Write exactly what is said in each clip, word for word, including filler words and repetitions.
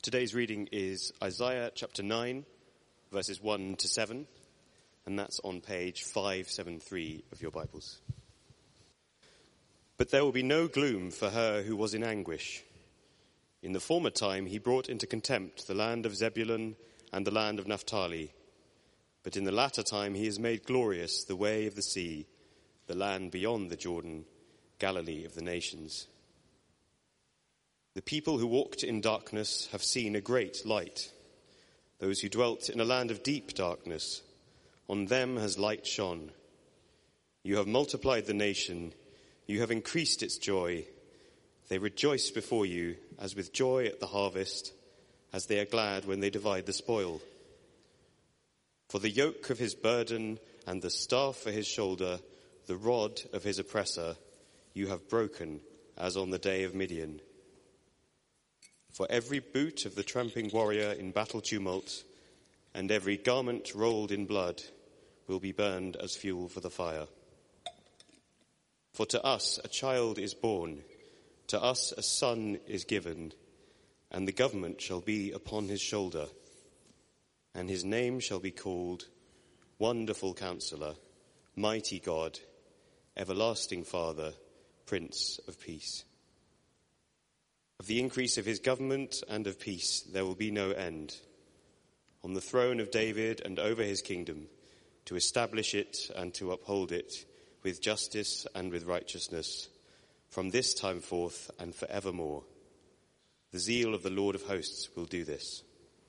Today's reading is Isaiah chapter nine, verses one to seven, and that's on page five seventy-three of your Bibles. But there will be no gloom for her who was in anguish. In the former time he brought into contempt the land of Zebulun and the land of Naphtali. But in the latter time he has made glorious the way of the sea, the land beyond the Jordan, Galilee of the nations. The people who walked in darkness have seen a great light. Those who dwelt in a land of deep darkness, on them has light shone. You have multiplied the nation, you have increased its joy. They rejoice before you as with joy at the harvest, as they are glad when they divide the spoil. For the yoke of his burden and the staff for his shoulder, the rod of his oppressor, you have broken as on the day of Midian. For every boot of the tramping warrior in battle tumult, and every garment rolled in blood, will be burned as fuel for the fire. For to us a child is born, to us a son is given, and the government shall be upon his shoulder, and his name shall be called Wonderful Counselor, Mighty God, Everlasting Father, Prince of Peace. Of the increase of his government and of peace there will be no end, on the throne of David and over his kingdom, to establish it and to uphold it with justice and with righteousness, from this time forth and forevermore. The zeal of the Lord of hosts will do this.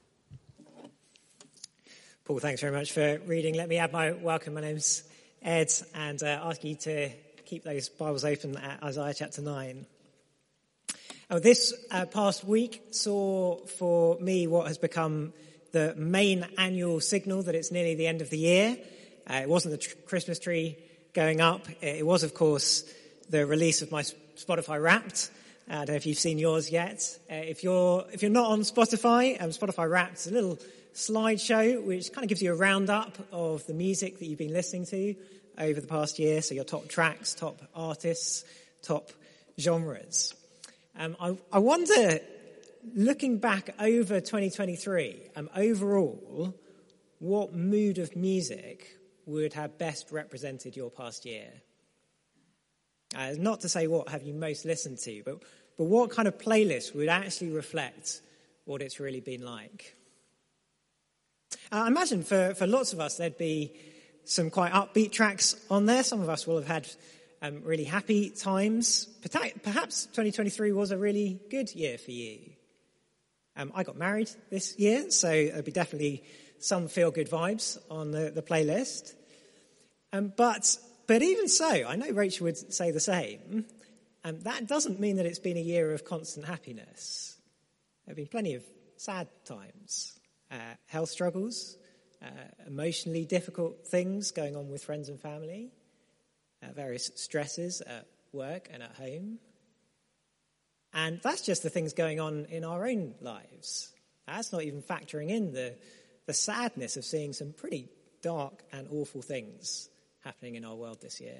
Paul, thanks very much for reading. Let me add my welcome. My name's Ed, and uh, ask you to keep those Bibles open at Isaiah chapter nine. Oh, this uh, past week saw for me what has become the main annual signal that it's nearly the end of the year. Uh, it wasn't the tr- Christmas tree going up. It was, of course, the release of my Spotify Wrapped. Uh, I don't know if you've seen yours yet. Uh, if you're if you're not on Spotify, um, Spotify Wrapped is a little slideshow which kind of gives you a roundup of the music that you've been listening to over the past year. So your top tracks, top artists, top genres. Um, I, I wonder, looking back over twenty twenty-three, um, overall, what mood of music would have best represented your past year? Uh, not to say what have you most listened to, but, but what kind of playlist would actually reflect what it's really been like? Uh, I imagine for, for lots of us there'd be some quite upbeat tracks on there. Some of us will have had Um, really happy times. Perhaps twenty twenty-three was a really good year for you. Um, I got married this year, so there'll be definitely some feel-good vibes on the, the playlist. Um, but but even so, I know Rachel would say the same. Um, that doesn't mean that it's been a year of constant happiness. There have been plenty of sad times, uh, health struggles, uh, emotionally difficult things going on with friends and family. Uh, various stresses at work and at home. And that's just the things going on in our own lives. That's not even factoring in the, the sadness of seeing some pretty dark and awful things happening in our world this year.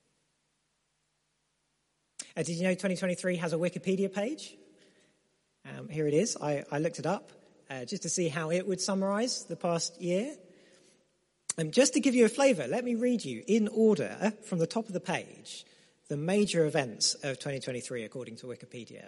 Uh, did you know twenty twenty-three has a Wikipedia page? Um, here it is. I, I looked it up uh, just to see how it would summarize the past year. And just to give you a flavour, let me read you in order from the top of the page the major events of twenty twenty-three according to Wikipedia.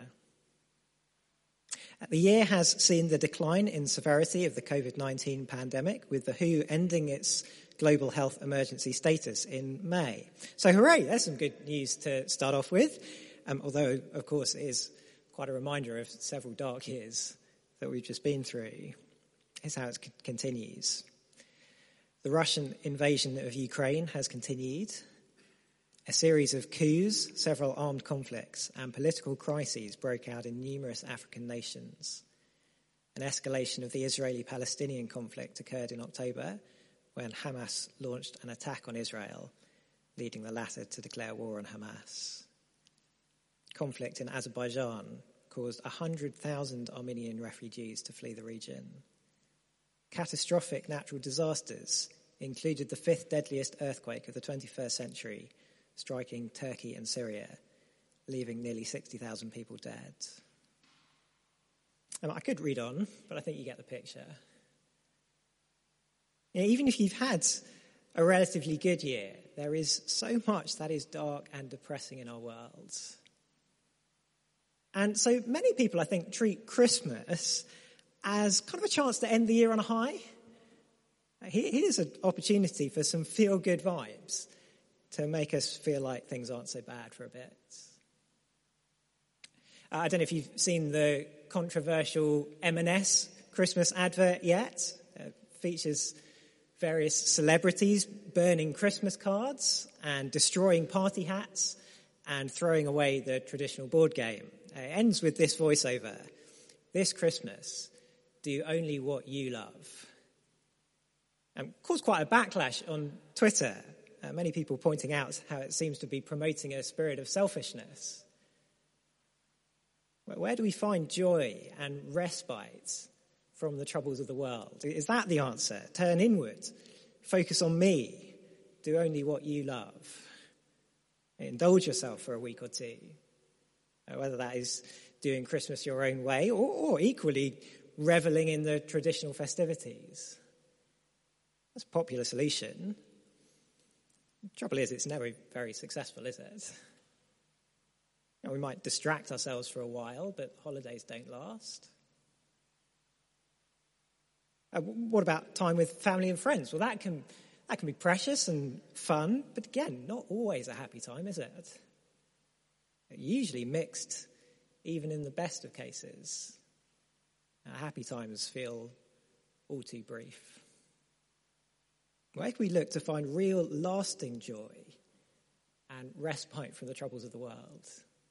The year has seen the decline in severity of the covid nineteen pandemic, with the W H O ending its global health emergency status in May. So hooray, there's some good news to start off with, um, although, of course, it is quite a reminder of several dark years that we've just been through. Here's how it c- continues. The Russian invasion of Ukraine has continued. A series of coups, several armed conflicts, and political crises broke out in numerous African nations. An escalation of the Israeli-Palestinian conflict occurred in October when Hamas launched an attack on Israel, leading the latter to declare war on Hamas. Conflict in Azerbaijan caused one hundred thousand Armenian refugees to flee the region. Catastrophic natural disasters included the fifth deadliest earthquake of the twenty-first century, striking Turkey and Syria, leaving nearly sixty thousand people dead. And I could read on, but I think you get the picture. You know, even if you've had a relatively good year, there is so much that is dark and depressing in our world. And so many people, I think, treat Christmas as kind of a chance to end the year on a high. Here's an opportunity for some feel-good vibes to make us feel like things aren't so bad for a bit. Uh, I don't know if you've seen the controversial M and S Christmas advert yet. It features various celebrities burning Christmas cards and destroying party hats and throwing away the traditional board game. It ends with this voiceover: "This Christmas, do only what you love." And caused quite a backlash on Twitter. Uh, many people pointing out how it seems to be promoting a spirit of selfishness. Where, where do we find joy and respite from the troubles of the world? Is that the answer? Turn inward, focus on me, do only what you love. Indulge yourself for a week or two. Uh, whether that is doing Christmas your own way or, or equally reveling in the traditional festivities. That's a popular solution. The trouble is, it's never very successful, is it? You know, we might distract ourselves for a while, but holidays don't last. Uh, what about time with family and friends? Well, that can that can be precious and fun, but again, not always a happy time, is it? Usually mixed, even in the best of cases. Our happy times feel all too brief. Where can we look to find real lasting joy and respite from the troubles of the world?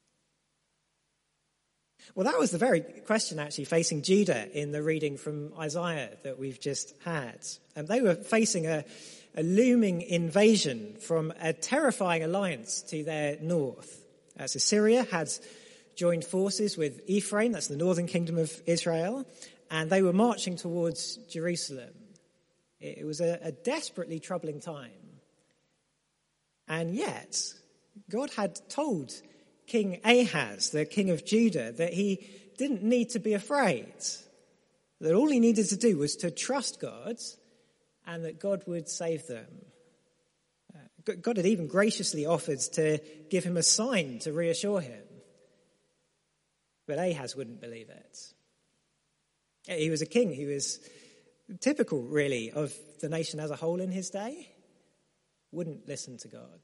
Well, that was the very question actually facing Judah in the reading from Isaiah that we've just had. And they were facing a, a looming invasion from a terrifying alliance to their north. As Assyria had joined forces with Ephraim, that's the northern kingdom of Israel, and they were marching towards Jerusalem. It was a, a desperately troubling time. And yet, God had told King Ahaz, the king of Judah, that he didn't need to be afraid. That all he needed to do was to trust God and that God would save them. Uh, God had even graciously offered to give him a sign to reassure him. But Ahaz wouldn't believe it. He was a king who was typical, really, of the nation as a whole in his day, wouldn't listen to God.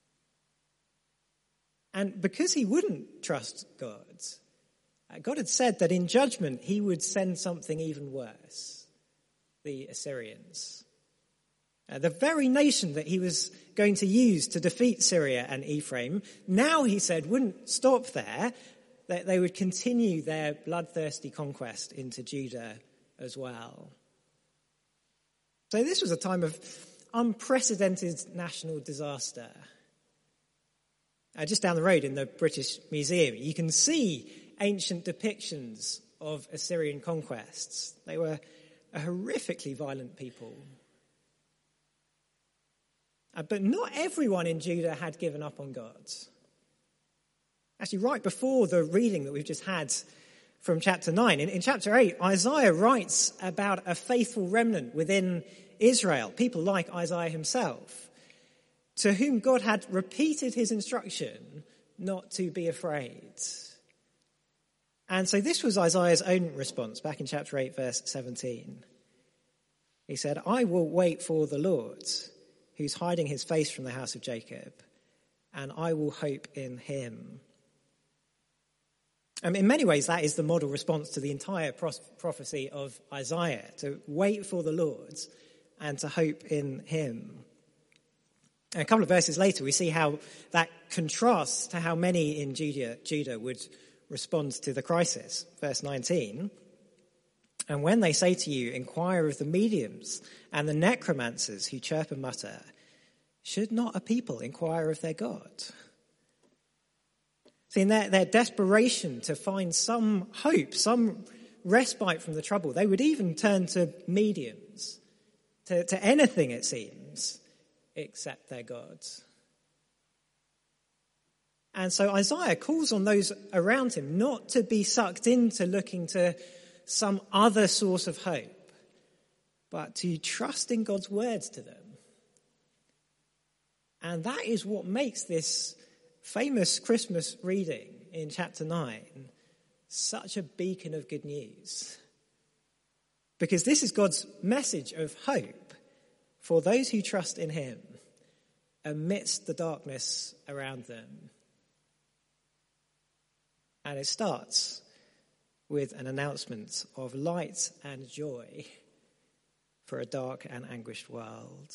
And because he wouldn't trust God, God had said that in judgment he would send something even worse, the Assyrians. Uh, the very nation that he was going to use to defeat Syria and Ephraim, now he said wouldn't stop there, that they would continue their bloodthirsty conquest into Judah as well. So this was a time of unprecedented national disaster. Uh, just down the road in the British Museum, you can see ancient depictions of Assyrian conquests. They were a horrifically violent people. Uh, but not everyone in Judah had given up on God. Actually, right before the reading that we've just had from chapter nine, in, in chapter eight, Isaiah writes about a faithful remnant within Israel, people like Isaiah himself, to whom God had repeated his instruction not to be afraid. And so this was Isaiah's own response back in chapter eight, verse seventeen. He said, "I will wait for the Lord, who's hiding his face from the house of Jacob, and I will hope in him." Um, in many ways, that is the model response to the entire pros- prophecy of Isaiah, to wait for the Lord and to hope in him. And a couple of verses later, we see how that contrasts to how many in Judah, Judah would respond to the crisis. Verse nineteen, "And when they say to you, inquire of the mediums and the necromancers who chirp and mutter, should not a people inquire of their God?" See, in their, their desperation to find some hope, some respite from the trouble, they would even turn to mediums, to, to anything, it seems, except their gods. And so Isaiah calls on those around him not to be sucked into looking to some other source of hope, but to trust in God's words to them. And that is what makes this famous Christmas reading in chapter nine such a beacon of good news. Because this is God's message of hope for those who trust in him amidst the darkness around them. And it starts with an announcement of light and joy for a dark and anguished world.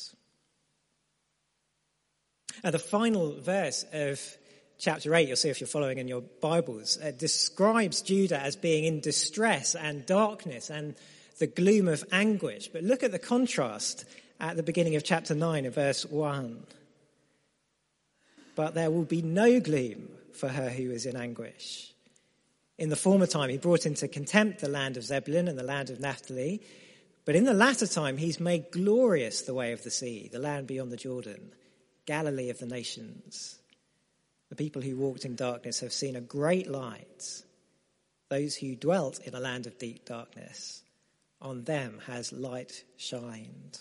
And the final verse of chapter eight, you'll see if you're following in your Bibles, uh, describes Judah as being in distress and darkness and the gloom of anguish. But look at the contrast at the beginning of chapter nine, of verse one. But there will be no gloom for her who is in anguish. In the former time, he brought into contempt the land of Zebulun and the land of Naphtali. But in the latter time, he's made glorious the way of the sea, the land beyond the Jordan, Galilee of the nations. The people who walked in darkness have seen a great light. Those who dwelt in a land of deep darkness, on them has light shined.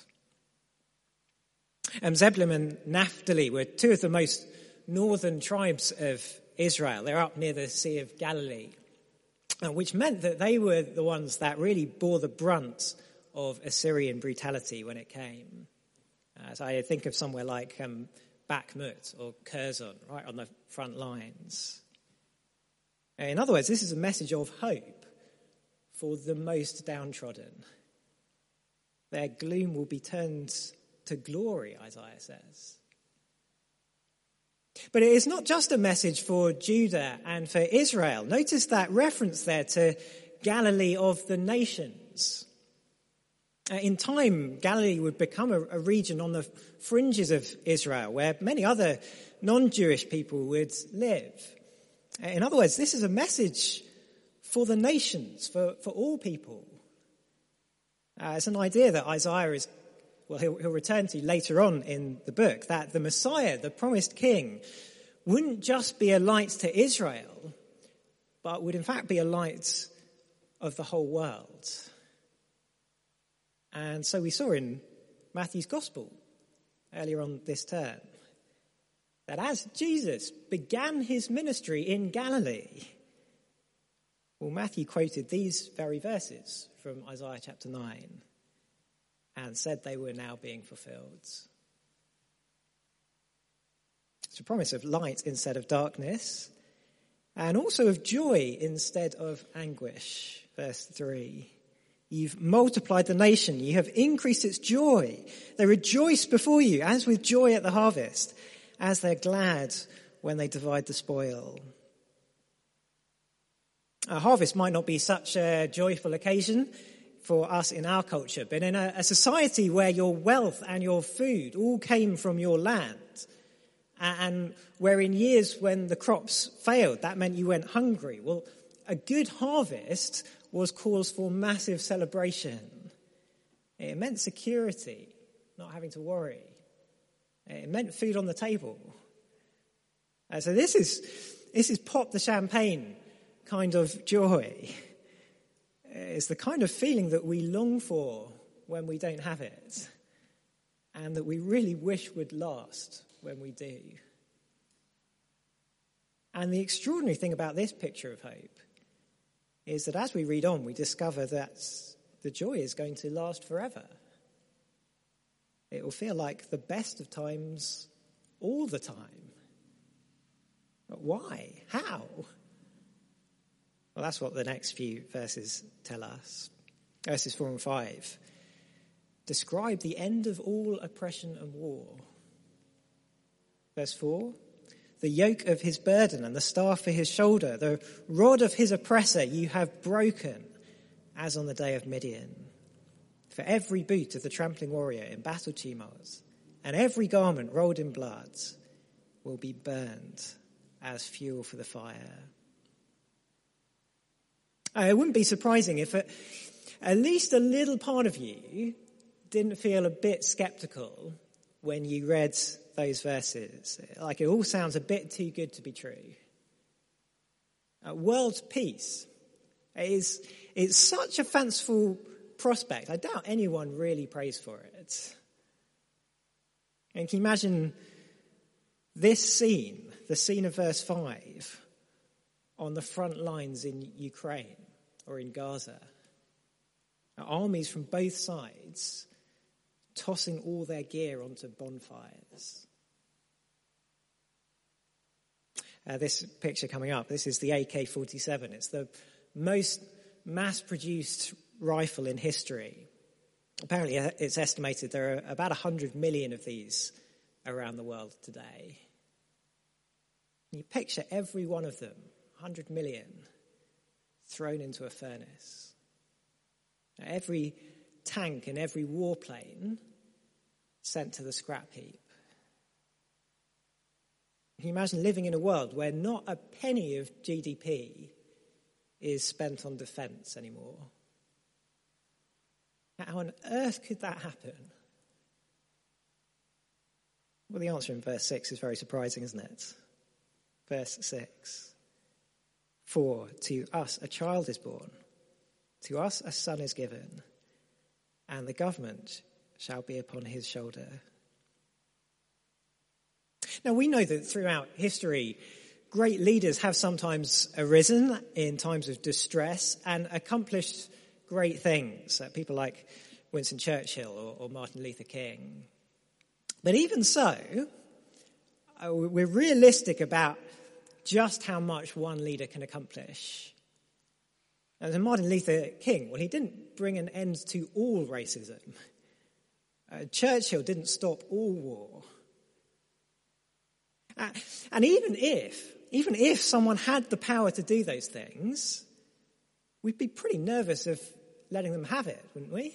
Um, Zebulun and Naphtali were two of the most northern tribes of Israel. They're up near the Sea of Galilee, which meant that they were the ones that really bore the brunt of Assyrian brutality when it came. Uh, so I think of somewhere like um, Bakhmut or Curzon, right on the front lines. In other words, this is a message of hope for the most downtrodden. Their gloom will be turned to glory, Isaiah says. But it is not just a message for Judah and for Israel. Notice that reference there to Galilee of the nations. In time, Galilee would become a, a region on the fringes of Israel where many other non-Jewish people would live. In other words, this is a message for the nations, for, for all people. Uh, it's an idea that Isaiah is, well, he'll, he'll return to later on in the book, that the Messiah, the promised king, wouldn't just be a light to Israel, but would in fact be a light of the whole world. And so we saw in Matthew's Gospel earlier on this term that as Jesus began his ministry in Galilee, well, Matthew quoted these very verses from Isaiah chapter nine and said they were now being fulfilled. It's a promise of light instead of darkness, and also of joy instead of anguish. Verse three. You've multiplied the nation. You have increased its joy. They rejoice before you as with joy at the harvest, as they're glad when they divide the spoil. A harvest might not be such a joyful occasion for us in our culture, but in a, a society where your wealth and your food all came from your land, and where in years when the crops failed, that meant you went hungry. Well, a good harvest was cause for massive celebration. It meant security, not having to worry. It meant food on the table. Uh, so this is this is pop the champagne kind of joy. It's the kind of feeling that we long for when we don't have it, and that we really wish would last when we do. And the extraordinary thing about this picture of hope is that as we read on, we discover that the joy is going to last forever. It will feel like the best of times all the time. But why? How? Well, that's what the next few verses tell us. Verses four and five describe the end of all oppression and war. Verse four, the yoke of his burden and the staff for his shoulder, the rod of his oppressor you have broken, as on the day of Midian. For every boot of the trampling warrior in battle tumults, and every garment rolled in blood, will be burned as fuel for the fire. It wouldn't be surprising if at, at least a little part of you didn't feel a bit skeptical when you read those verses. Like it all sounds a bit too good to be true. Uh, world peace is, It's such a fanciful prospect. I doubt anyone really prays for it. And can you imagine this scene, the scene of verse five, on the front lines in Ukraine or in Gaza? Armies from both sides tossing all their gear onto bonfires. Uh, this picture coming up, this is the A K forty-seven. It's the most mass-produced rifle in history. Apparently, it's estimated there are about one hundred million of these around the world today. You picture every one of them, one hundred million, thrown into a furnace. Every tank and every warplane sent to the scrap heap. Can you imagine living in a world where not a penny of G D P is spent on defence anymore? How on earth could that happen? Well, the answer in verse six is very surprising, isn't it? Verse six. For to us a child is born, to us a son is given, and the government shall be upon his shoulder. Now, we know that throughout history, great leaders have sometimes arisen in times of distress and accomplished great things. Uh, people like Winston Churchill or, or Martin Luther King. But even so, uh, we're realistic about just how much one leader can accomplish. And Martin Luther King, well, he didn't bring an end to all racism. Uh, Churchill didn't stop all war. Uh, and even if, even if someone had the power to do those things, we'd be pretty nervous of letting them have it, wouldn't we?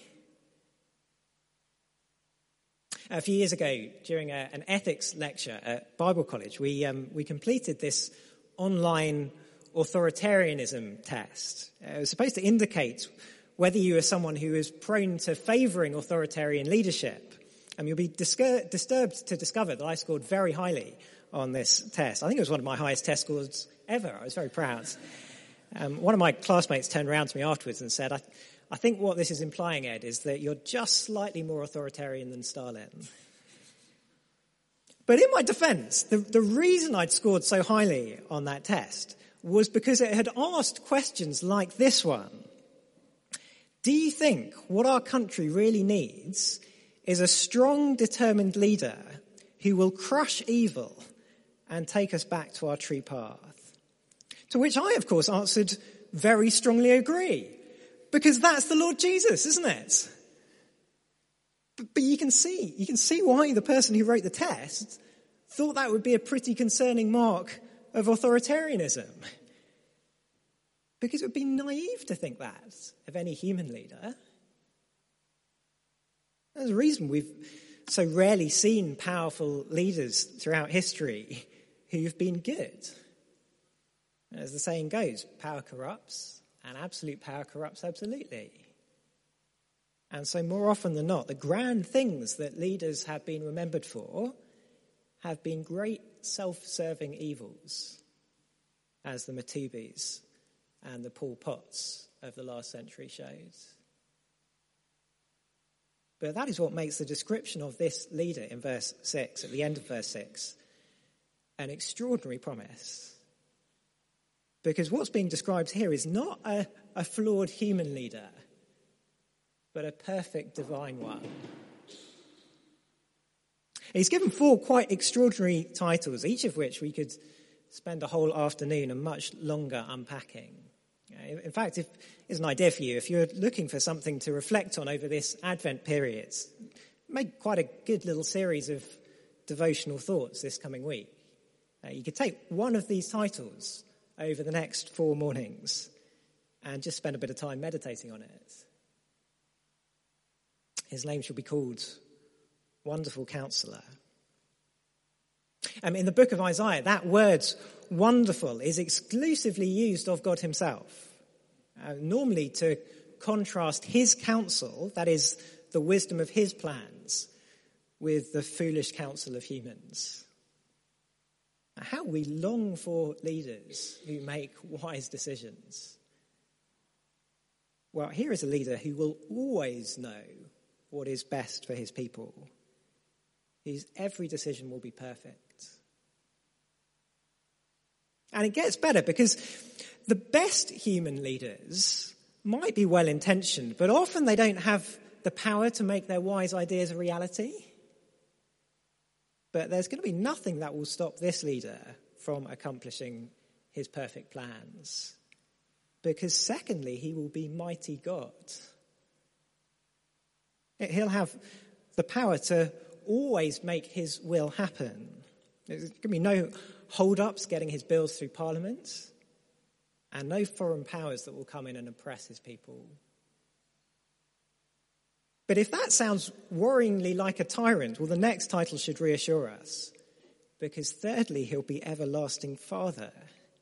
A few years ago, during a, an ethics lecture at Bible College, we um, we completed this online authoritarianism test. It was supposed to indicate whether you are someone who is prone to favouring authoritarian leadership. And you'll be discur- disturbed to discover that I scored very highly on this test. I think it was one of my highest test scores ever. I was very proud. Um, one of my classmates turned around to me afterwards and said, I, I think what this is implying, Ed, is that you're just slightly more authoritarian than Stalin. But in my defence, the, the reason I'd scored so highly on that test was because it had asked questions like this one. Do you think what our country really needs is a strong, determined leader who will crush evil and take us back to our true path? To which I, of course, answered, very strongly agree. Because that's the Lord Jesus, isn't it? But, but you can see, you can see why the person who wrote the test thought that would be a pretty concerning mark of authoritarianism. Because it would be naive to think that of any human leader. There's a reason we've so rarely seen powerful leaders throughout history who've been good. As the saying goes, power corrupts, and absolute power corrupts absolutely. And so more often than not, the grand things that leaders have been remembered for have been great self-serving evils, as the Matubis and the Pol Pots of the last century shows. But that is what makes the description of this leader in verse six, at the end of verse six, an extraordinary promise. Because what's being described here is not a, a flawed human leader, but a perfect divine one. He's given four quite extraordinary titles, each of which we could spend a whole afternoon and much longer unpacking. In fact, if it's an idea for you, if you're looking for something to reflect on over this Advent period, make quite a good little series of devotional thoughts this coming week. Uh, you could take one of these titles over the next four mornings and just spend a bit of time meditating on it. His name shall be called Wonderful Counselor. Um, in the book of Isaiah, that word wonderful is exclusively used of God himself, uh, normally to contrast his counsel, that is the wisdom of his plans, with the foolish counsel of humans. How we long for leaders who make wise decisions. Well, here is a leader who will always know what is best for his people. His every decision will be perfect. And it gets better because the best human leaders might be well-intentioned, but often they don't have the power to make their wise ideas a reality. But there's going to be nothing that will stop this leader from accomplishing his perfect plans. Because secondly, he will be mighty God. He'll have the power to always make his will happen. There's going to be no hold-ups getting his bills through Parliament, and no foreign powers that will come in and oppress his people. But if that sounds worryingly like a tyrant, well, the next title should reassure us. Because thirdly, he'll be everlasting Father.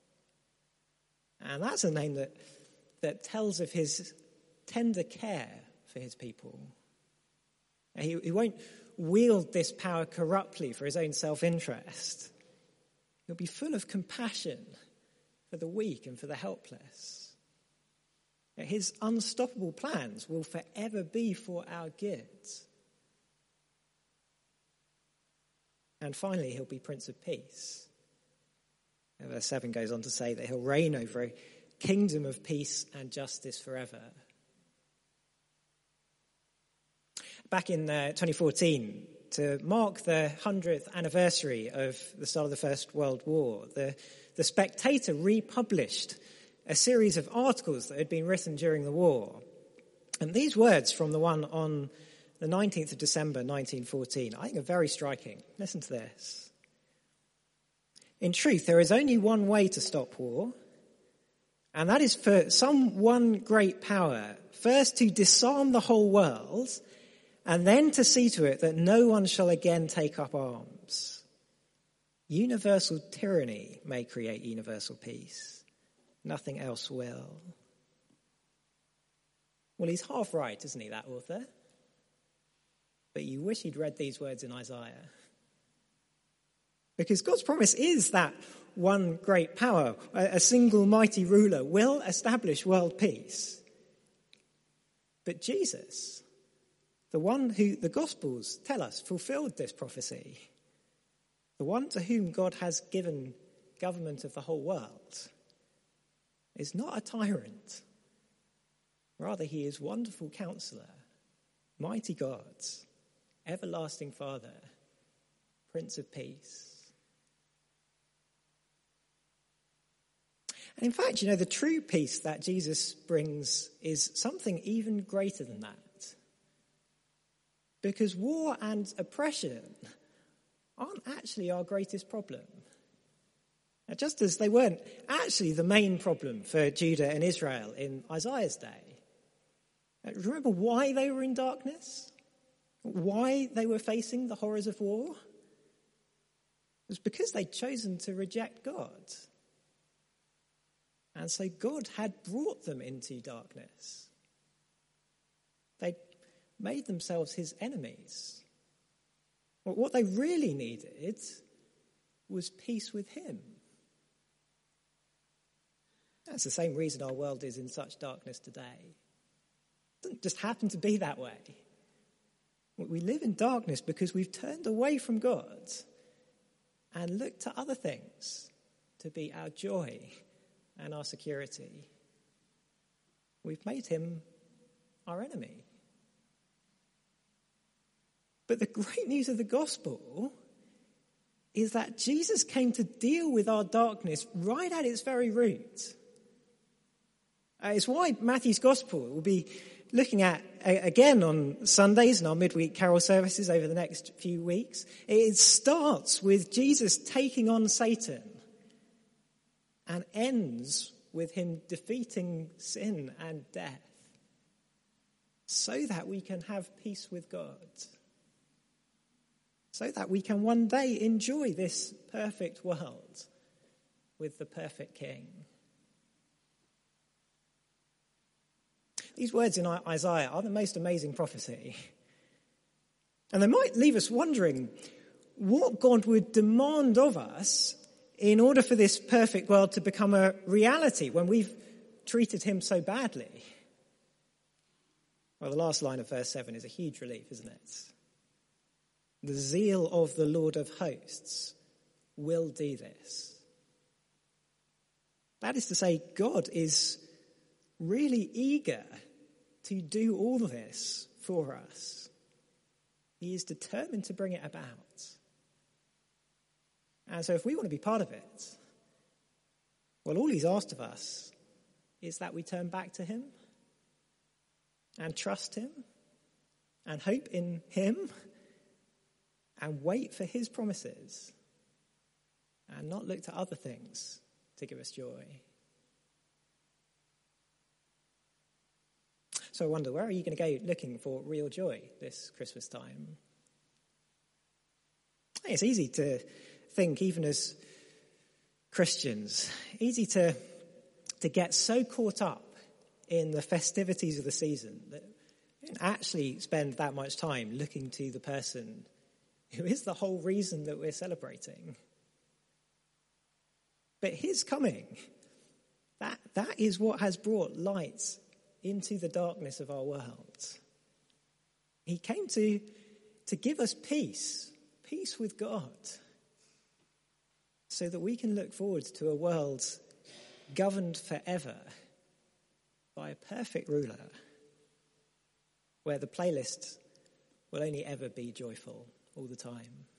And that's a name that, that tells of his tender care for his people. He, he won't wield this power corruptly for his own self-interest. He'll be full of compassion for the weak and for the helpless. His unstoppable plans will forever be for our good. And finally, he'll be Prince of Peace. Verse seven goes on to say that he'll reign over a kingdom of peace and justice forever. Back in uh, twenty fourteen, to mark the hundredth anniversary of the start of the First World War, the, the Spectator republished a series of articles that had been written during the war. And these words from the one on the nineteenth of December nineteen fourteen, I think are very striking. Listen to this. In truth, there is only one way to stop war, and that is for some one great power first to disarm the whole world, and then to see to it that no one shall again take up arms. Universal tyranny may create universal peace. Nothing else will. Well, he's half right, isn't he, that author? But you wish he'd read these words in Isaiah. Because God's promise is that one great power, a single mighty ruler, will establish world peace. But Jesus, the one who the Gospels tell us fulfilled this prophecy, the one to whom God has given government of the whole world, is not a tyrant. Rather, he is wonderful counselor, mighty God, everlasting Father, Prince of Peace. And in fact, you know, the true peace that Jesus brings is something even greater than that. Because war and oppression aren't actually our greatest problem. Now, just as they weren't actually the main problem for Judah and Israel in Isaiah's day. Remember why they were in darkness? Why they were facing the horrors of war? It was because they'd chosen to reject God. And so God had brought them into darkness. They'd made themselves his enemies. Well, what they really needed was peace with him. That's the same reason our world is in such darkness today. It doesn't just happen to be that way. We live in darkness because we've turned away from God and looked to other things to be our joy and our security. We've made him our enemy. But the great news of the gospel is that Jesus came to deal with our darkness right at its very root. Uh, it's why Matthew's gospel will be looking at uh, again on Sundays and our midweek carol services over the next few weeks. It starts with Jesus taking on Satan and ends with him defeating sin and death so that we can have peace with God, so that we can one day enjoy this perfect world with the perfect King. These words in Isaiah are the most amazing prophecy. And they might leave us wondering what God would demand of us in order for this perfect world to become a reality when we've treated him so badly. Well, the last line of verse seven is a huge relief, isn't it? The zeal of the Lord of hosts will do this. That is to say, God is really eager to do all this for us. He is determined to bring it about. And so if we want to be part of it, well, all he's asked of us is that we turn back to him and trust him and hope in him and wait for his promises and not look to other things to give us joy. So I wonder, where are you going to go looking for real joy this Christmas time? It's easy to think, even as Christians, easy to, to get so caught up in the festivities of the season that we don't actually spend that much time looking to the person who is the whole reason that we're celebrating. But his coming, that, that is what has brought light into the darkness of our world. He came to, to give us peace, peace with God, so that we can look forward to a world governed forever by a perfect ruler, where the playlist will only ever be joyful all the time.